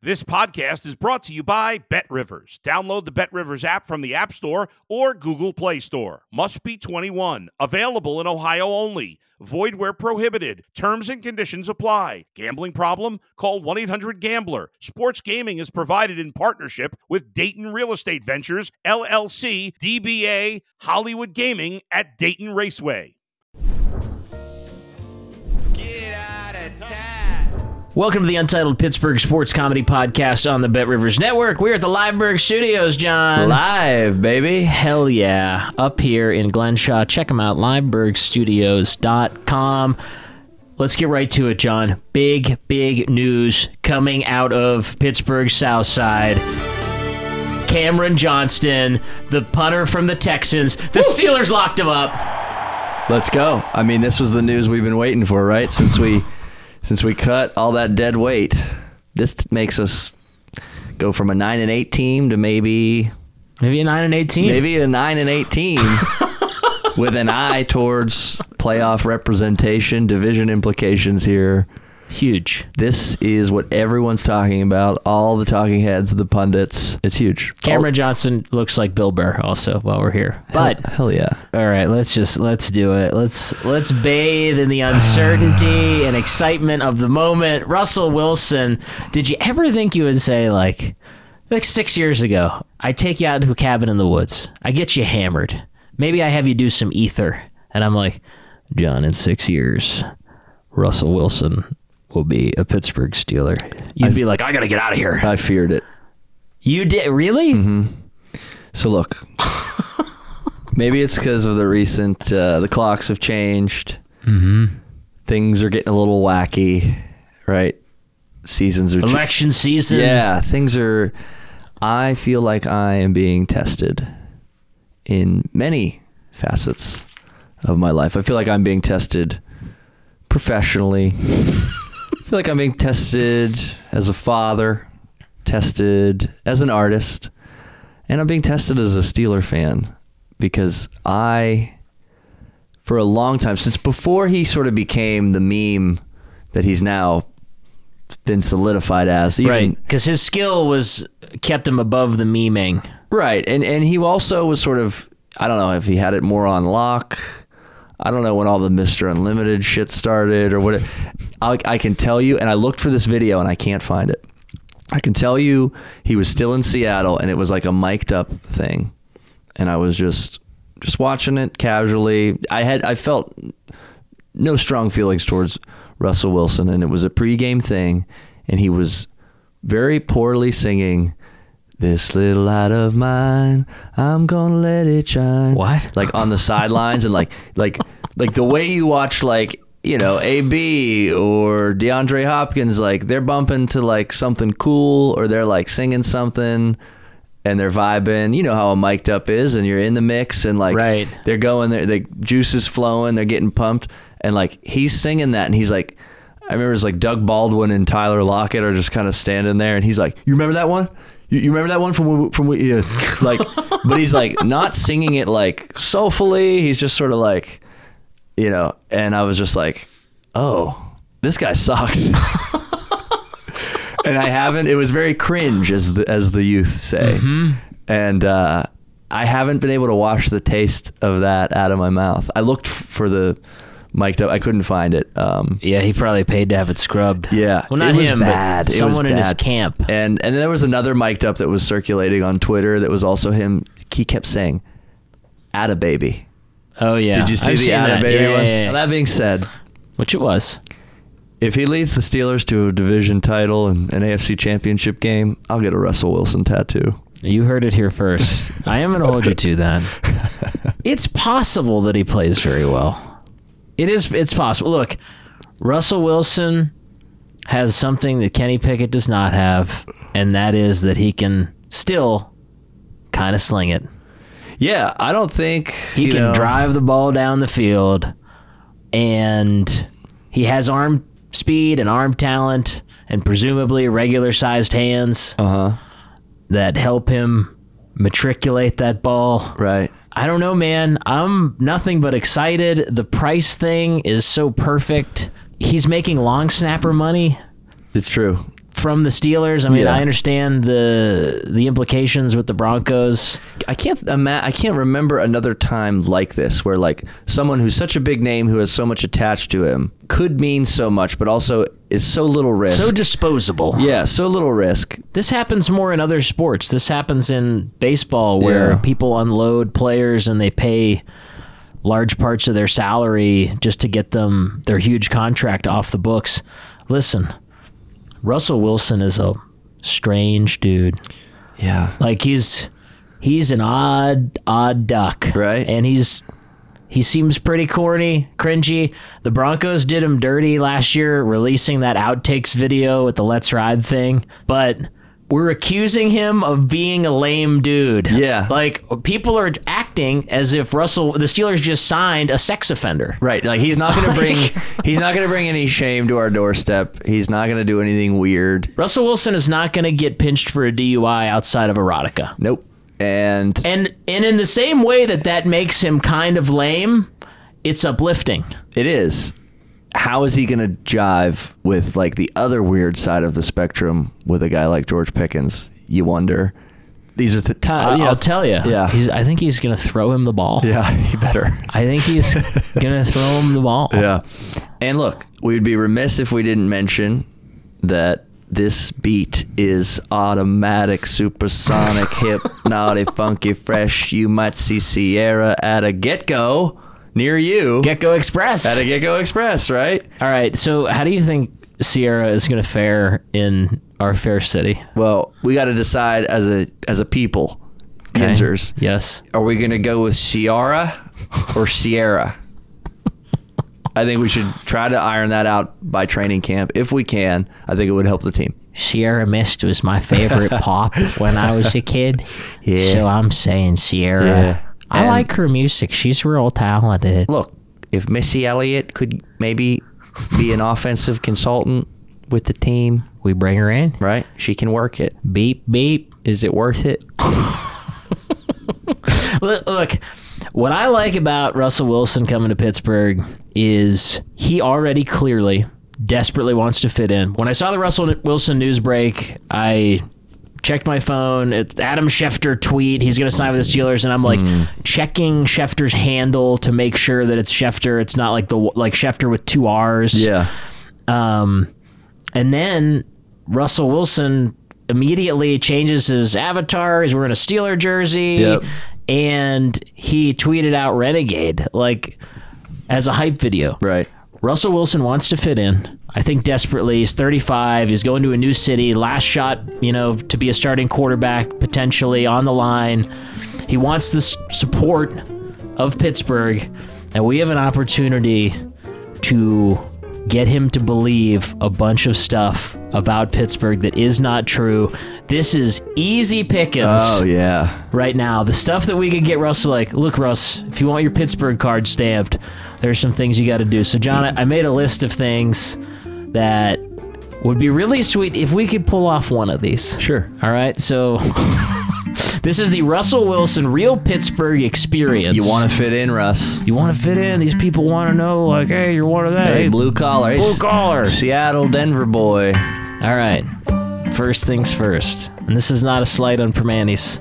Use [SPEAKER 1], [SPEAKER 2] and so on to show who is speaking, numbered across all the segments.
[SPEAKER 1] This podcast is brought to you by BetRivers. Download the BetRivers app from the App Store or Google Play Store. Must be 21. Available in Ohio only. Void where prohibited. Terms and conditions apply. Gambling problem? Call 1-800-GAMBLER. Sports gaming is provided in partnership with Dayton Real Estate Ventures, LLC, DBA, Hollywood Gaming at Dayton Raceway.
[SPEAKER 2] Get out of town.
[SPEAKER 3] Welcome to the Untitled Pittsburgh Sports Comedy Podcast on the BetRivers Network. We're at the Liveberg Studios, John.
[SPEAKER 4] Live, baby.
[SPEAKER 3] Hell yeah. Up here in Glenshaw. Check them out, livebergstudios.com. Let's get right to it, John. Big news coming out of Pittsburgh's South Side. Cameron Johnston, the punter from the Texans. The Steelers locked him up.
[SPEAKER 4] Let's go. I mean, this was the news we've been waiting for, right? Since we cut all that dead weight. This makes us go from a 9-8 team to maybe
[SPEAKER 3] a 9-8 team.
[SPEAKER 4] Maybe a 9-8 team with an eye towards playoff representation, division implications here.
[SPEAKER 3] Huge.
[SPEAKER 4] This is what everyone's talking about. All the talking heads, the pundits. It's huge.
[SPEAKER 3] Cameron Johnson looks like Bill Burr also while we're here. But
[SPEAKER 4] hell yeah.
[SPEAKER 3] All right, let's do it. Let's bathe in the uncertainty and excitement of the moment. Russell Wilson, did you ever think you would say like 6 years ago, I take you out to a cabin in the woods. I get you hammered. Maybe I have you do some ether. And I'm like, John, in 6 years, Russell Wilson will be a Pittsburgh Steeler. You'd be like, I got to get out of here.
[SPEAKER 4] I feared it.
[SPEAKER 3] You did? Really?
[SPEAKER 4] Mm-hmm. So look, maybe it's because of the recent, the clocks have changed.
[SPEAKER 3] Mm-hmm.
[SPEAKER 4] Things are getting a little wacky, right? Seasons are...
[SPEAKER 3] Election season.
[SPEAKER 4] Yeah, things are... I feel like I am being tested in many facets of my life. I feel like I'm being tested professionally. I feel like I'm being tested as a father, tested as an artist, and I'm being tested as a Steeler fan because for a long time, since before he sort of became the meme that he's now been solidified as.
[SPEAKER 3] Right, because his skill kept him above the memeing.
[SPEAKER 4] Right, and he also was sort of, I don't know if he had it more on lock. I don't know when all the Mr. Unlimited shit started or what. I can tell you, and I looked for this video and I can't find it. I can tell you he was still in Seattle and it was like a mic'd up thing. And I was just watching it casually. I felt no strong feelings towards Russell Wilson, and it was a pregame thing, and he was very poorly singing, "This little light of mine, I'm gonna let it shine."
[SPEAKER 3] What?
[SPEAKER 4] Like on the sidelines, and like the way you watch, like, you know, AB or DeAndre Hopkins, like they're bumping to like something cool, or they're like singing something and they're vibing. You know how a mic'd up is, and you're in the mix, and like
[SPEAKER 3] right.
[SPEAKER 4] They're going there, the juice is flowing, they're getting pumped, and like he's singing that, and he's like, I remember it's like Doug Baldwin and Tyler Lockett are just kind of standing there, and he's like, "You remember that one? You remember that one from yeah." Like, but he's like not singing it like soulfully. He's just sort of like, you know. And I was just like, oh, this guy sucks. And I haven't. It was very cringe, as the youth say. Mm-hmm. And I haven't been able to wash the taste of that out of my mouth. I looked for the mic'd up. I couldn't find it.
[SPEAKER 3] Yeah, he probably paid to have it scrubbed.
[SPEAKER 4] Yeah,
[SPEAKER 3] well, not
[SPEAKER 4] it was
[SPEAKER 3] him,
[SPEAKER 4] bad.
[SPEAKER 3] But someone in his camp.
[SPEAKER 4] And then there was another mic'd up that was circulating on Twitter that was also him. He kept saying, "Atta baby."
[SPEAKER 3] Oh yeah,
[SPEAKER 4] did you see the Atta baby one?
[SPEAKER 3] Yeah.
[SPEAKER 4] Now, that being said,
[SPEAKER 3] which it was,
[SPEAKER 4] if he leads the Steelers to a division title and an AFC championship game, I'll get a Russell Wilson tattoo.
[SPEAKER 3] You heard it here first. I am going to hold you to that. It's possible that he plays very well. It's possible. Look, Russell Wilson has something that Kenny Pickett does not have, and that is that he can still kind of sling it.
[SPEAKER 4] Yeah, I don't think
[SPEAKER 3] he can drive the ball down the field, and he has arm speed and arm talent and presumably regular-sized hands that help him matriculate that ball.
[SPEAKER 4] Right.
[SPEAKER 3] I don't know, man. I'm nothing but excited. The price thing is so perfect. He's making long snapper money.
[SPEAKER 4] It's true.
[SPEAKER 3] from the Steelers. I mean,
[SPEAKER 4] Yeah.
[SPEAKER 3] I understand the implications with the Broncos.
[SPEAKER 4] I can't remember another time like this where like someone who's such a big name who has so much attached to him could mean so much, but also is so little risk.
[SPEAKER 3] So disposable.
[SPEAKER 4] Yeah, so little risk.
[SPEAKER 3] This happens more in other sports. This happens in baseball where
[SPEAKER 4] Yeah.
[SPEAKER 3] people unload players and they pay large parts of their salary just to get them their huge contract off the books. Listen, Russell Wilson is a strange dude.
[SPEAKER 4] Yeah.
[SPEAKER 3] Like he's an odd duck.
[SPEAKER 4] Right.
[SPEAKER 3] And he seems pretty corny, cringy. The Broncos did him dirty last year, releasing that outtakes video with the Let's Ride thing. But we're accusing him of being a lame dude.
[SPEAKER 4] Yeah.
[SPEAKER 3] Like, people are acting as if the Steelers just signed a sex offender.
[SPEAKER 4] Right. Like he's not going to bring any shame to our doorstep. He's not going to do anything weird.
[SPEAKER 3] Russell Wilson is not going to get pinched for a DUI outside of erotica.
[SPEAKER 4] Nope. And
[SPEAKER 3] in the same way that makes him kind of lame, it's uplifting.
[SPEAKER 4] it is. How is he going to jive with like the other weird side of the spectrum with a guy like George Pickens? You wonder. These are the times.
[SPEAKER 3] I'll tell you.
[SPEAKER 4] Yeah.
[SPEAKER 3] I think he's going to throw him the ball.
[SPEAKER 4] Yeah, he better.
[SPEAKER 3] I think he's going to throw him the ball.
[SPEAKER 4] Yeah. And look, we'd be remiss if we didn't mention that this beat is automatic, supersonic, hip, naughty, funky, fresh. You might see Sierra at a Get-Go near you.
[SPEAKER 3] Get-Go Express.
[SPEAKER 4] At a Get-Go Express, right?
[SPEAKER 3] All right. So how do you think Sierra is going to fare in our fair city?
[SPEAKER 4] Well, we got to decide as a people, Kinzers.
[SPEAKER 3] Yes.
[SPEAKER 4] Are we going to go with Ciara or Sierra? I think we should try to iron that out by training camp. If we can, I think it would help the team.
[SPEAKER 3] Sierra Mist was my favorite pop when I was a kid.
[SPEAKER 4] Yeah.
[SPEAKER 3] So I'm saying Sierra.
[SPEAKER 4] Yeah.
[SPEAKER 3] I
[SPEAKER 4] And-
[SPEAKER 3] like her music. She's real talented.
[SPEAKER 4] Look, if Missy Elliott could maybe be an offensive consultant with the team,
[SPEAKER 3] We bring her in.
[SPEAKER 4] right? She can work it.
[SPEAKER 3] Beep, beep.
[SPEAKER 4] Is it worth it?
[SPEAKER 3] Look, what I like about Russell Wilson coming to Pittsburgh is he already clearly desperately wants to fit in. When I saw the Russell Wilson news break, I checked my phone. It's Adam Schefter tweet. He's going to sign with the Steelers, and I'm like checking Schefter's handle to make sure that it's Schefter. It's not like Schefter with 2 R's.
[SPEAKER 4] Yeah.
[SPEAKER 3] And then Russell Wilson immediately changes his avatar. He's wearing a Steeler jersey.
[SPEAKER 4] Yep.
[SPEAKER 3] And he tweeted out Renegade, like, as a hype video.
[SPEAKER 4] Right.
[SPEAKER 3] Russell Wilson wants to fit in. I think desperately. He's 35. He's going to a new city. Last shot, to be a starting quarterback, potentially on the line. He wants the support of Pittsburgh. And we have an opportunity to get him to believe a bunch of stuff about Pittsburgh that is not true. This is easy pickings.
[SPEAKER 4] Oh, yeah.
[SPEAKER 3] Right now, the stuff that we could get Russ, like, look, Russ, if you want your Pittsburgh card stamped, there's some things you got to do. So, John, I made a list of things that would be really sweet if we could pull off one of these.
[SPEAKER 4] Sure.
[SPEAKER 3] All right, so this is the Russell Wilson Real Pittsburgh Experience.
[SPEAKER 4] You want to fit in, Russ?
[SPEAKER 3] You want to fit in? These people want to know, like, hey, you're one of them.
[SPEAKER 4] Hey, blue collar.
[SPEAKER 3] Blue collar.
[SPEAKER 4] Seattle, Denver boy.
[SPEAKER 3] All right. First things first. And this is not a slight on Permanis,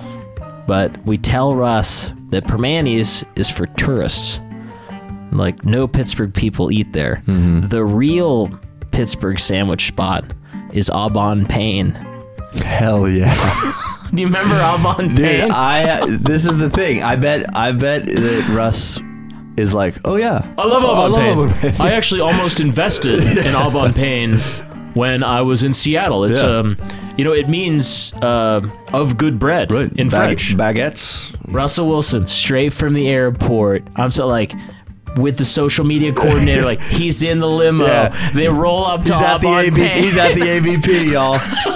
[SPEAKER 3] but we tell Russ that Permanis is for tourists. Like, no Pittsburgh people eat there.
[SPEAKER 4] Mm-hmm.
[SPEAKER 3] The real Pittsburgh sandwich spot is Aubon Payne.
[SPEAKER 4] Hell yeah.
[SPEAKER 3] Do you remember Aubon
[SPEAKER 4] Dude,
[SPEAKER 3] Payne?
[SPEAKER 4] this is the thing. I bet that Russ is like, oh yeah.
[SPEAKER 3] I love Aubon
[SPEAKER 4] Aubon
[SPEAKER 3] Payne. I actually almost invested in Aubon Payne when I was in Seattle. It's it means of good bread in French.
[SPEAKER 4] Baguettes.
[SPEAKER 3] Russell Wilson, straight from the airport. I'm so like, with the social media coordinator, like, he's in the limo.
[SPEAKER 4] Yeah.
[SPEAKER 3] They roll up to Aubon Payne.
[SPEAKER 4] He's at the ABP, y'all.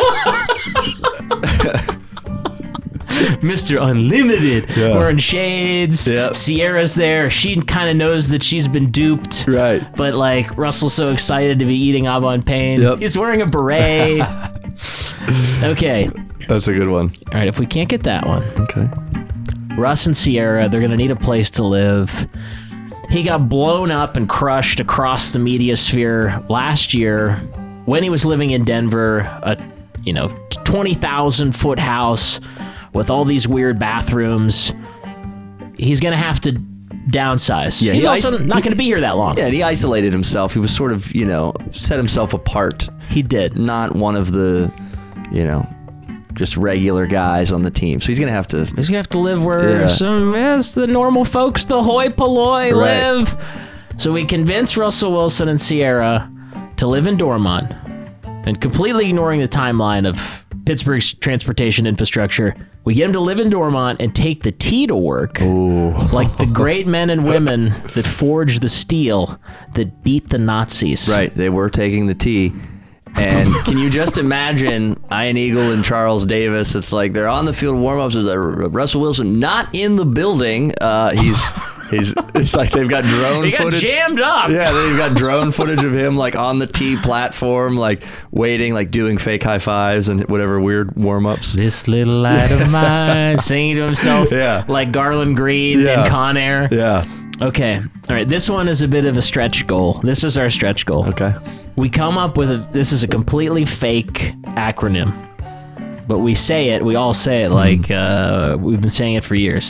[SPEAKER 3] Mr. Unlimited,
[SPEAKER 4] Yeah.
[SPEAKER 3] wearing shades.
[SPEAKER 4] Yep.
[SPEAKER 3] Sierra's there. She kind of knows that she's been duped.
[SPEAKER 4] Right.
[SPEAKER 3] But, like, Russell's so excited to be eating Aubon Payne.
[SPEAKER 4] Yep.
[SPEAKER 3] He's wearing a beret. Okay.
[SPEAKER 4] That's a good one.
[SPEAKER 3] All right, if we can't get that one,
[SPEAKER 4] Okay.
[SPEAKER 3] Russ and Sierra, they're going to need a place to live. He got blown up and crushed across the media sphere last year when he was living in Denver, a 20,000-foot house with all these weird bathrooms. He's going to have to downsize.
[SPEAKER 4] Yeah,
[SPEAKER 3] he's also not going to be here that long.
[SPEAKER 4] Yeah, and he isolated himself. He was sort of, set himself apart.
[SPEAKER 3] He did.
[SPEAKER 4] Not one of the, just regular guys on the team. So he's going to have to...
[SPEAKER 3] He's going to have to live where the normal folks, the hoi polloi, live. So we convinced Russell Wilson and Sierra to live in Dormont, and completely ignoring the timeline of Pittsburgh's transportation infrastructure, we get him to live in Dormont and take the T to work.
[SPEAKER 4] Ooh.
[SPEAKER 3] Like the great men and women that forged the steel that beat the Nazis.
[SPEAKER 4] Right, they were taking the T. And can you just imagine Ian Eagle and Charles Davis? It's like they're on the field warm-ups. Russell Wilson not in the building. It's like they've got drone footage.
[SPEAKER 3] He got jammed up.
[SPEAKER 4] Yeah, they've got drone footage of him like on the T platform, like waiting, like doing fake high fives and whatever weird warm-ups.
[SPEAKER 3] This little light of mine, singing to himself like Garland Green in Con Air.
[SPEAKER 4] Yeah.
[SPEAKER 3] Okay. All right. This one is a bit of a stretch goal. This is our stretch goal.
[SPEAKER 4] Okay.
[SPEAKER 3] We come up with this is a completely fake acronym, but we all say it like we've been saying it for years.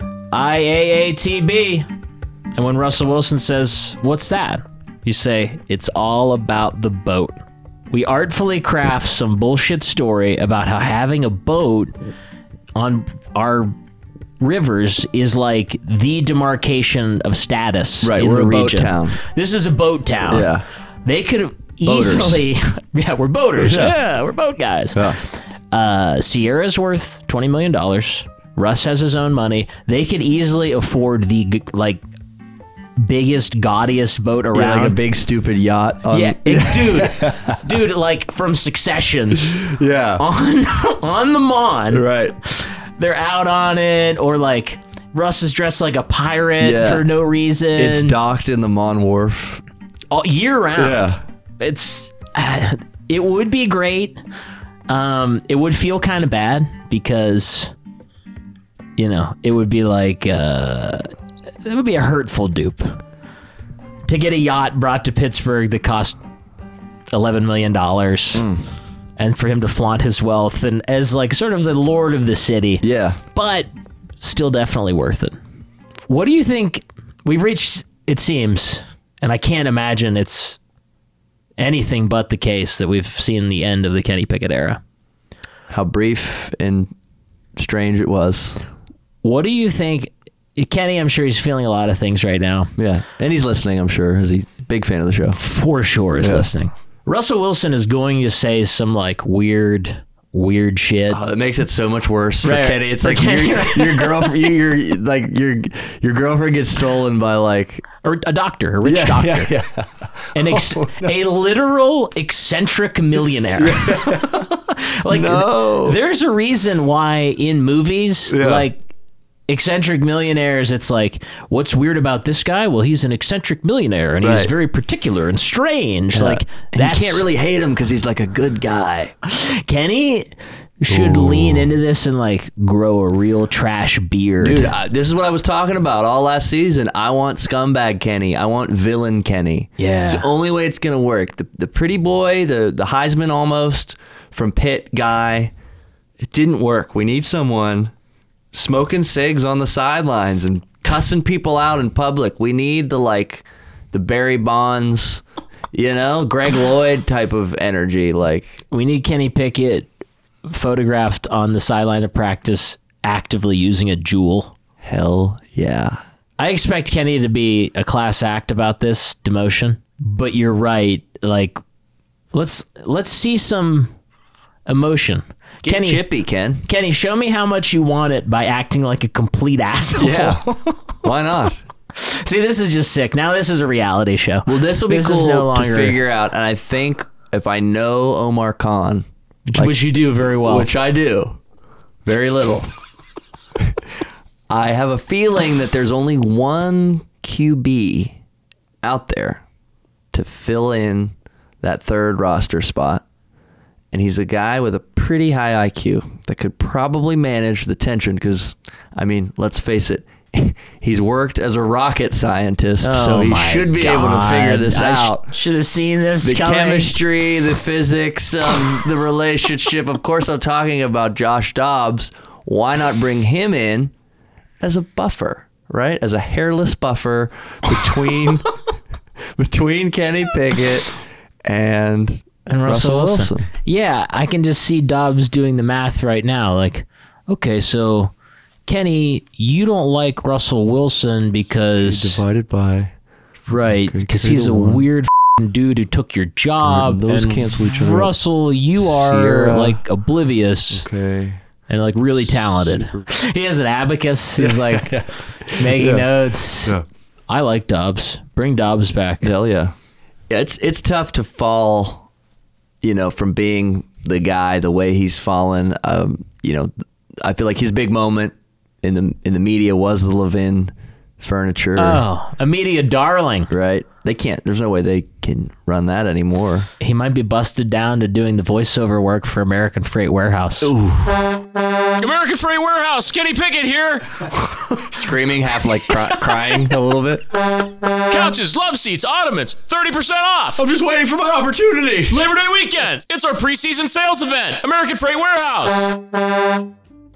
[SPEAKER 3] IAATB. And when Russell Wilson says, "What's that?" you say, "It's all about the boat." We artfully craft some bullshit story about how having a boat on our rivers is like the demarcation of status in
[SPEAKER 4] we're
[SPEAKER 3] the
[SPEAKER 4] a
[SPEAKER 3] region.
[SPEAKER 4] boat town.
[SPEAKER 3] This is a boat town.
[SPEAKER 4] Yeah.
[SPEAKER 3] They could have easily... Yeah, we're boaters. Yeah, we're boat guys.
[SPEAKER 4] Yeah.
[SPEAKER 3] Sierra's worth $20 million. Russ has his own money. They could easily afford the, biggest, gaudiest boat around.
[SPEAKER 4] Yeah, like a big, stupid yacht.
[SPEAKER 3] Dude, like from Succession.
[SPEAKER 4] Yeah.
[SPEAKER 3] On the Mon.
[SPEAKER 4] Right.
[SPEAKER 3] They're out on it, or like Russ is dressed like a pirate for no reason.
[SPEAKER 4] It's docked in the Mon Wharf.
[SPEAKER 3] All year round.
[SPEAKER 4] Yeah.
[SPEAKER 3] It would be great. It would feel kind of bad because, it would be like, it would be a hurtful dupe to get a yacht brought to Pittsburgh that cost $11 million and for him to flaunt his wealth and as like sort of the lord of the city.
[SPEAKER 4] Yeah.
[SPEAKER 3] But still definitely worth it. What do you think? We've reached, it seems, and I can't imagine it's anything but the case that we've seen the end of the Kenny Pickett era.
[SPEAKER 4] How brief and strange it was.
[SPEAKER 3] What do you think? Kenny, I'm sure he's feeling a lot of things right now.
[SPEAKER 4] Yeah. And he's listening, I'm sure. Is he a big fan of the show?
[SPEAKER 3] For sure is listening. Russell Wilson is going to say some like weird shit.
[SPEAKER 4] Oh, that makes it so much worse for Kenny. It's like
[SPEAKER 3] Kenny.
[SPEAKER 4] your girlfriend, your girlfriend gets stolen by like
[SPEAKER 3] or a doctor, a rich doctor, a literal eccentric millionaire. There's a reason why in movies like eccentric millionaires, it's like, what's weird about this guy? Well, he's an eccentric millionaire and he's very particular and strange. Like,
[SPEAKER 4] and you can't really hate him because he's like a good guy.
[SPEAKER 3] Kenny should lean into this and like grow a real trash beard.
[SPEAKER 4] Dude, this is what I was talking about all last season. I want scumbag Kenny. I want villain Kenny.
[SPEAKER 3] Yeah.
[SPEAKER 4] It's the only way it's going to work. The pretty boy, the Heisman almost from Pitt guy, it didn't work. We need someone smoking cigs on the sidelines and cussing people out in public. We need the Barry Bonds, Greg Lloyd type of energy. Like,
[SPEAKER 3] we need Kenny Pickett photographed on the sideline of practice actively using a Juul.
[SPEAKER 4] Hell yeah.
[SPEAKER 3] I expect Kenny to be a class act about this demotion, but you're right. Like, let's see some emotion.
[SPEAKER 4] Get
[SPEAKER 3] Kenny,
[SPEAKER 4] chippy, Ken.
[SPEAKER 3] Kenny, show me how much you want it by acting like a complete asshole.
[SPEAKER 4] Yeah. Why not?
[SPEAKER 3] See, this is just sick. Now this is a reality show.
[SPEAKER 4] Well, this will be
[SPEAKER 3] This
[SPEAKER 4] cool
[SPEAKER 3] is no longer...
[SPEAKER 4] to figure out. And I think if I know Omar Khan,
[SPEAKER 3] which you do very well.
[SPEAKER 4] Which I do. Very little. I have a feeling that there's only one QB out there to fill in that third roster spot. And he's a guy with a pretty high IQ that could probably manage the tension because, let's face it, he's worked as a rocket scientist, so
[SPEAKER 3] Oh
[SPEAKER 4] he
[SPEAKER 3] my
[SPEAKER 4] should be able to figure
[SPEAKER 3] God.
[SPEAKER 4] this out.
[SPEAKER 3] Should have seen this
[SPEAKER 4] The
[SPEAKER 3] coming.
[SPEAKER 4] chemistry, the physics of the relationship. Of course, I'm talking about Josh Dobbs. Why not bring him in as a buffer, right? As a hairless buffer between Kenny Pickett and Russell Wilson.
[SPEAKER 3] Yeah, I can just see Dobbs doing the math right now. Like, okay, so Kenny, you don't like Russell Wilson because
[SPEAKER 4] Divided by
[SPEAKER 3] right, because
[SPEAKER 4] consider
[SPEAKER 3] he's a
[SPEAKER 4] one.
[SPEAKER 3] weird dude who took your job.
[SPEAKER 4] Those
[SPEAKER 3] and
[SPEAKER 4] cancel each other out.
[SPEAKER 3] Russell, you are
[SPEAKER 4] Sierra.
[SPEAKER 3] like oblivious
[SPEAKER 4] okay.
[SPEAKER 3] and like really talented. He has an abacus. He's like making notes.
[SPEAKER 4] Yeah.
[SPEAKER 3] I like Dobbs. Bring Dobbs back.
[SPEAKER 4] Hell yeah. Yeah, it's tough to fall, from being the guy the way he's fallen. I feel like his big moment in the media was the Levin furniture.
[SPEAKER 3] Oh, a media darling.
[SPEAKER 4] Right? There's no way they can run that anymore.
[SPEAKER 3] He might be busted down to doing the voiceover work for American Freight Warehouse.
[SPEAKER 2] American Freight Warehouse, Kenny Pickett here.
[SPEAKER 4] Screaming, half like crying a little bit.
[SPEAKER 2] Couches, love seats, ottomans, 30% off. I'm just waiting for my opportunity. Labor Day weekend. It's our preseason sales event. American Freight Warehouse.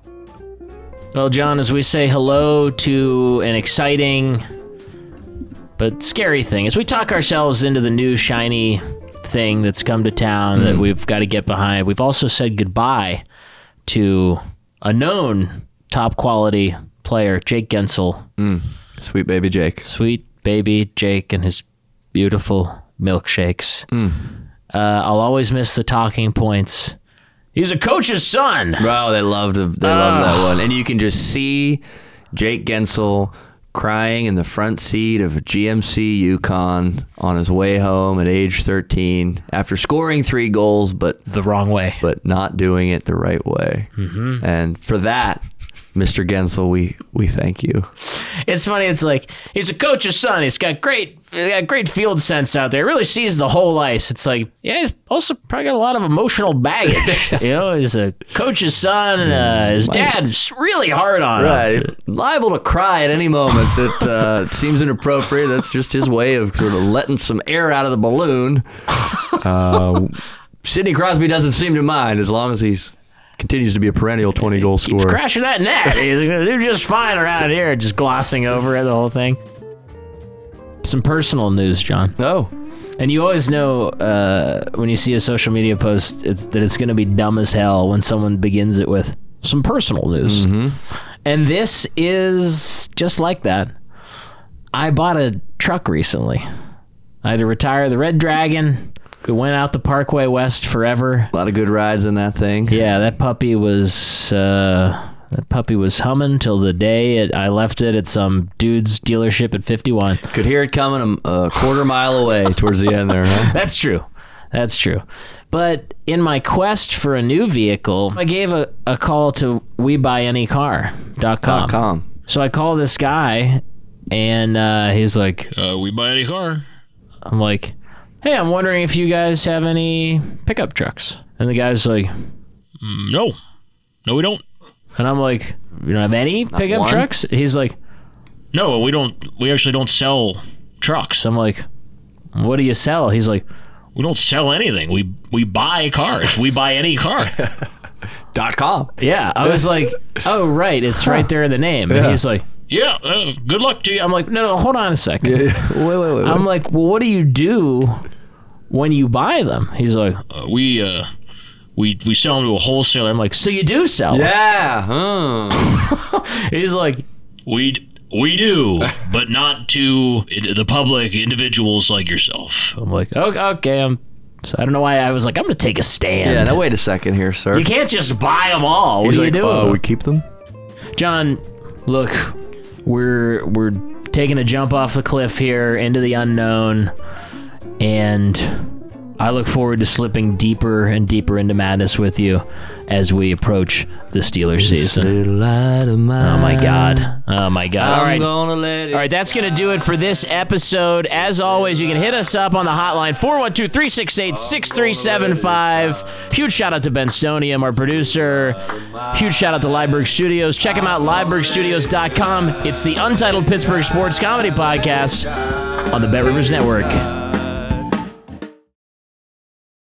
[SPEAKER 3] Well, John, as we say hello to an exciting but scary thing, as we talk ourselves into the new shiny thing that's come to town that we've got to get behind, we've also said goodbye to a known top quality player, Jake Gensel.
[SPEAKER 4] Sweet baby Jake.
[SPEAKER 3] Sweet baby Jake and his beautiful milkshakes. I'll always miss the talking points. He's a coach's son.
[SPEAKER 4] Wow, they loved that one. And you can just see Jake Gensel crying in the front seat of a GMC Yukon on his way home at age 13 after scoring 3 goals, but
[SPEAKER 3] The wrong way.
[SPEAKER 4] not doing it the right way. Mm-hmm. And for that, Mr. Gensel, we thank you.
[SPEAKER 3] It's funny. It's like he's a coach's son. He's got great field sense out there. He really sees the whole ice. It's like, yeah, he's also probably got a lot of emotional baggage. He's a coach's son. His dad's really hard on him.
[SPEAKER 4] Right. Liable to cry at any moment that seems inappropriate. That's just his way of sort of letting some air out of the balloon. Sidney Crosby doesn't seem to mind as long as he's continues to be a perennial 20-goal
[SPEAKER 3] Keeps
[SPEAKER 4] scorer.
[SPEAKER 3] crashing that net. He's gonna do just fine around here, just glossing over it, the whole thing. Some personal news, John.
[SPEAKER 4] Oh.
[SPEAKER 3] And you always know when you see a social media post that it's going to be dumb as hell when someone begins it with some personal news. Mm-hmm. And this is just like that. I bought a truck recently. I had to retire the Red Dragon. We went out the Parkway West forever.
[SPEAKER 4] A lot of good rides in that thing.
[SPEAKER 3] Yeah, that puppy was humming till the day I left it at some dude's dealership at 51.
[SPEAKER 4] Could hear it coming a quarter mile away towards the end there, huh?
[SPEAKER 3] That's true. But in my quest for a new vehicle, I gave a call to WeBuyAnyCar.com. So I call this guy, and he's like,
[SPEAKER 2] We buy any car.
[SPEAKER 3] I'm like, hey, I'm wondering if you guys have any pickup trucks. And the guy's like,
[SPEAKER 2] No, we don't.
[SPEAKER 3] and I'm like, you don't have any pickup
[SPEAKER 4] one?
[SPEAKER 3] trucks? He's like,
[SPEAKER 2] No, we don't. We actually don't sell trucks.
[SPEAKER 3] I'm like, what do you sell? He's like,
[SPEAKER 2] We don't sell anything. We buy cars. We buy any car.
[SPEAKER 4] .com.
[SPEAKER 3] yeah. I was like, oh, right. It's right there in the name. And he's like,
[SPEAKER 2] Yeah. Good luck to you.
[SPEAKER 3] I'm like, no, hold on a second.
[SPEAKER 4] Wait.
[SPEAKER 3] I'm like, well, what do you do when you buy them? He's like,
[SPEAKER 2] We sell them to a wholesaler. I'm like,
[SPEAKER 3] so you do sell them?
[SPEAKER 4] Yeah. Huh.
[SPEAKER 3] He's like,
[SPEAKER 2] we do, but not to the public, individuals like yourself.
[SPEAKER 3] I'm like, okay. So I don't know why I was like, I'm going to take a stand.
[SPEAKER 4] Yeah, now wait a second here, sir.
[SPEAKER 3] You can't just buy them all. What
[SPEAKER 4] He's
[SPEAKER 3] are you
[SPEAKER 4] like,
[SPEAKER 3] doing?
[SPEAKER 4] we keep them?
[SPEAKER 3] John, look, we're taking a jump off the cliff here into the unknown, and I look forward to slipping deeper and deeper into madness with you as we approach the Steelers season. Oh my God. All right. All right, that's going to do it for this episode. As always, you can hit us up on the hotline, 412-368-6375. Huge shout out to Ben Stonium, our producer. Huge shout out to Liveberg Studios. Check them out, livebergstudios.com. It's the Untitled Pittsburgh Sports Comedy Podcast on the Bet Rivers Network.